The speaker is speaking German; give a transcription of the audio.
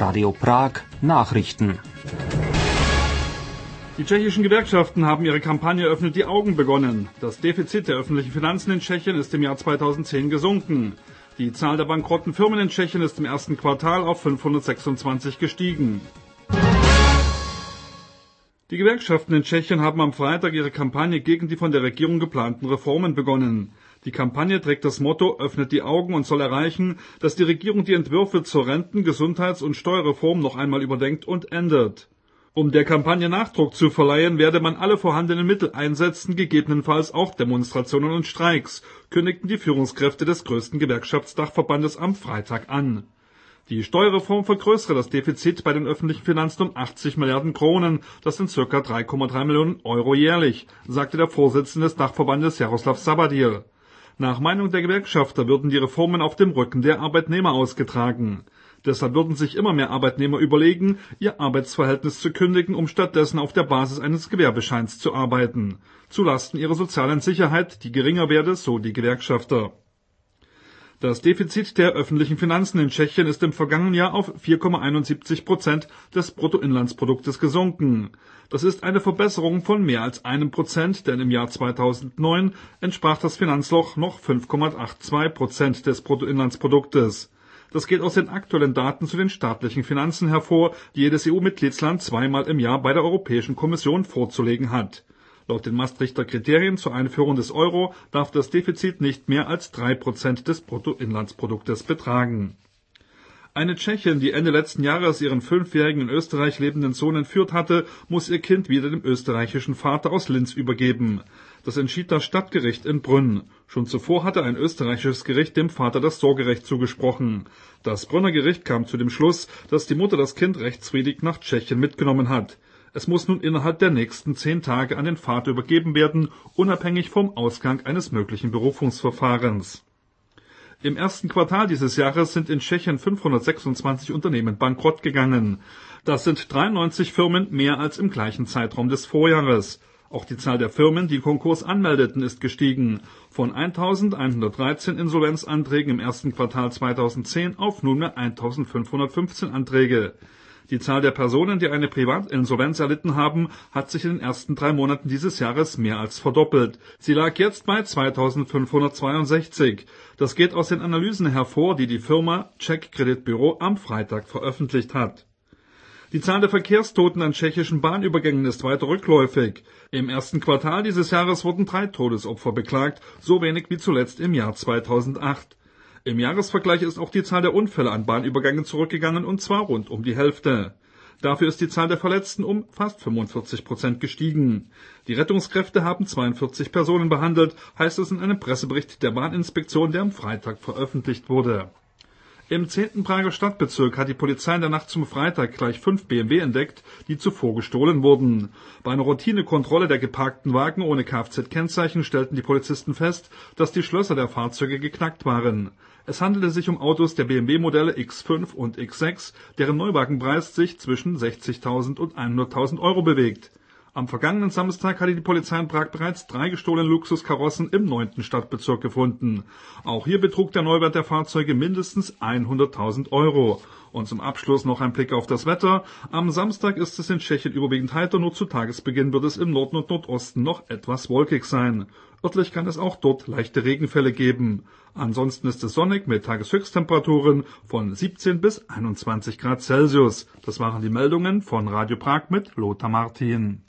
Radio Prag Nachrichten. Die tschechischen Gewerkschaften haben ihre Kampagne Öffnet die Augen begonnen. Das Defizit der öffentlichen Finanzen in Tschechien ist im Jahr 2010 gesunken. Die Zahl der bankrotten Firmen in Tschechien ist im ersten Quartal auf 526 gestiegen. Die Gewerkschaften in Tschechien haben am Freitag ihre Kampagne gegen die von der Regierung geplanten Reformen begonnen. Die Kampagne trägt das Motto Öffnet die Augen und soll erreichen, dass die Regierung die Entwürfe zur Renten-, Gesundheits- und Steuerreform noch einmal überdenkt und ändert. Um der Kampagne Nachdruck zu verleihen, werde man alle vorhandenen Mittel einsetzen, gegebenenfalls auch Demonstrationen und Streiks, kündigten die Führungskräfte des größten Gewerkschaftsdachverbandes am Freitag an. Die Steuerreform vergrößere das Defizit bei den öffentlichen Finanzen um 80 Milliarden Kronen, das sind ca. 3,3 Millionen Euro jährlich, sagte der Vorsitzende des Dachverbandes Jaroslav Sabadil. Nach Meinung der Gewerkschafter würden die Reformen auf dem Rücken der Arbeitnehmer ausgetragen. Deshalb würden sich immer mehr Arbeitnehmer überlegen, ihr Arbeitsverhältnis zu kündigen, um stattdessen auf der Basis eines Gewerbescheins zu arbeiten. Zulasten ihrer sozialen Sicherheit, die geringer werde, so die Gewerkschafter. Das Defizit der öffentlichen Finanzen in Tschechien ist im vergangenen Jahr auf 4,71% des Bruttoinlandsproduktes gesunken. Das ist eine Verbesserung von mehr als 1%, denn im Jahr 2009 entsprach das Finanzloch noch 5,82% des Bruttoinlandsproduktes. Das geht aus den aktuellen Daten zu den staatlichen Finanzen hervor, die jedes EU-Mitgliedsland zweimal im Jahr bei der Europäischen Kommission vorzulegen hat. Laut den Maastrichter Kriterien zur Einführung des Euro darf das Defizit nicht mehr als 3% des Bruttoinlandsproduktes betragen. Eine Tschechin, die Ende letzten Jahres ihren 5-jährigen in Österreich lebenden Sohn entführt hatte, muss ihr Kind wieder dem österreichischen Vater aus Linz übergeben. Das entschied das Stadtgericht in Brünn. Schon zuvor hatte ein österreichisches Gericht dem Vater das Sorgerecht zugesprochen. Das Brünner Gericht kam zu dem Schluss, dass die Mutter das Kind rechtswidrig nach Tschechien mitgenommen hat. Es muss nun innerhalb der nächsten 10 Tage an den Vater übergeben werden, unabhängig vom Ausgang eines möglichen Berufungsverfahrens. Im ersten Quartal dieses Jahres sind in Tschechien 526 Unternehmen bankrott gegangen. Das sind 93 Firmen mehr als im gleichen Zeitraum des Vorjahres. Auch die Zahl der Firmen, die Konkurs anmeldeten, ist gestiegen. Von 1.113 Insolvenzanträgen im ersten Quartal 2010 auf nunmehr 1.515 Anträge. Die Zahl der Personen, die eine Privatinsolvenz erlitten haben, hat sich in den ersten 3 Monaten dieses Jahres mehr als verdoppelt. Sie lag jetzt bei 2.562. Das geht aus den Analysen hervor, die die Firma Czech Credit Bureau am Freitag veröffentlicht hat. Die Zahl der Verkehrstoten an tschechischen Bahnübergängen ist weiter rückläufig. Im ersten Quartal dieses Jahres wurden 3 Todesopfer beklagt, so wenig wie zuletzt im Jahr 2008. Im Jahresvergleich ist auch die Zahl der Unfälle an Bahnübergängen zurückgegangen, und zwar rund um die Hälfte. Dafür ist die Zahl der Verletzten um fast 45% gestiegen. Die Rettungskräfte haben 42 Personen behandelt, heißt es in einem Pressebericht der Bahninspektion, der am Freitag veröffentlicht wurde. Im 10. Prager Stadtbezirk hat die Polizei in der Nacht zum Freitag gleich 5 BMW entdeckt, die zuvor gestohlen wurden. Bei einer Routinekontrolle der geparkten Wagen ohne Kfz-Kennzeichen stellten die Polizisten fest, dass die Schlösser der Fahrzeuge geknackt waren. Es handelte sich um Autos der BMW-Modelle X5 und X6, deren Neuwagenpreis sich zwischen 60.000 und 100.000 Euro bewegt. Am vergangenen Samstag hatte die Polizei in Prag bereits 3 gestohlene Luxuskarossen im 9. Stadtbezirk gefunden. Auch hier betrug der Neuwert der Fahrzeuge mindestens 100.000 Euro. Und zum Abschluss noch ein Blick auf das Wetter. Am Samstag ist es in Tschechien überwiegend heiter, nur zu Tagesbeginn wird es im Norden und Nordosten noch etwas wolkig sein. Örtlich kann es auch dort leichte Regenfälle geben. Ansonsten ist es sonnig mit Tageshöchsttemperaturen von 17 bis 21 Grad Celsius. Das waren die Meldungen von Radio Prag mit Lothar Martin.